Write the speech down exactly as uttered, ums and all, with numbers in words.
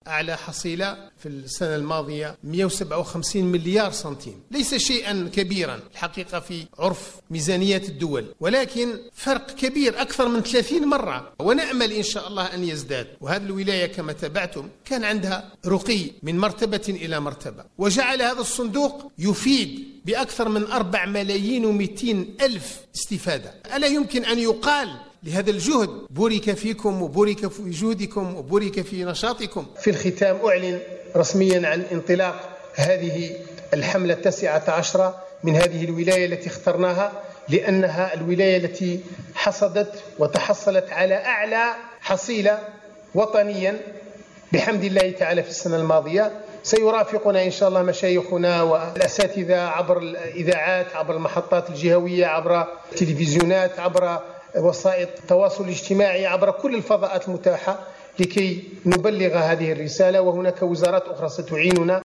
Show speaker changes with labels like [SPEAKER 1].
[SPEAKER 1] أعلى حصيلة في السنة الماضية مئة وسبعة وخمسين مليار سنتيم، ليس شيئا كبيرا الحقيقة في عرف ميزانيات الدول، ولكن فرق كبير أكثر من ثلاثين مرة، ونأمل إن شاء الله أن يزداد. وهذه الولاية كما تابعتم كان عندها رقي من مرتبة إلى مرتبة، وجعل هذا الصندوق يفيد بأكثر من أربع ملايين ومئتين ألف استفادة. ألا يمكن أن يقال لهذا الجهد بورك فيكم وبورك في جهدكم وبورك في نشاطكم؟ في الختام أعلن رسميا عن انطلاق هذه الحملة التاسعة عشرة من هذه الولاية التي اخترناها، لأنها الولاية التي حصدت وتحصلت على أعلى حصيلة وطنيا بحمد الله تعالى في السنة الماضية. سيرافقنا إن شاء الله مشايخنا والأساتذة عبر الإذاعات، عبر المحطات الجهوية، عبر التلفزيونات، عبر وسائل التواصل الاجتماعي، عبر كل الفضاءات المتاحة لكي نبلغ هذه الرسالة. وهناك وزارات أخرى ستعيننا.